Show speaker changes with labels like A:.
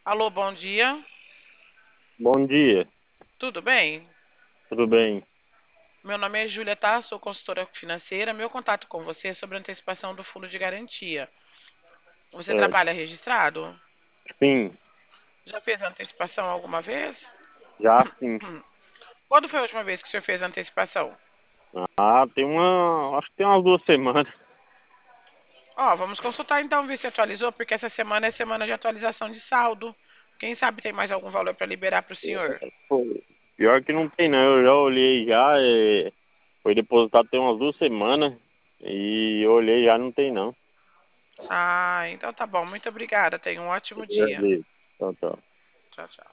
A: Alô, bom dia.
B: Bom dia,
A: Tudo bem?
B: tudo bem?
A: Meu nome é Júlia, tá? Sou consultora financeira. Meu contato com você é sobre a antecipação do fundo de garantia. Você
B: É,
A: trabalha registrado?
B: sim,
A: Já fez a antecipação alguma vez?
B: já sim.
A: Quando foi a última vez que o senhor fez a antecipação?
B: Acho que tem umas 2 semanas.
A: Ó, vamos consultar então, ver se atualizou, porque essa semana é semana de atualização de saldo. Quem sabe tem mais algum valor para liberar para o senhor?
B: Pô, pior que não tem não, eu já olhei já, foi depositado tem umas 2 semanas e eu olhei já não tem não.
A: Ah, então tá bom. Muito obrigada. Tenha um ótimo
B: Eu já
A: dia.
B: vi. Tchau, tchau.
A: Tchau, tchau.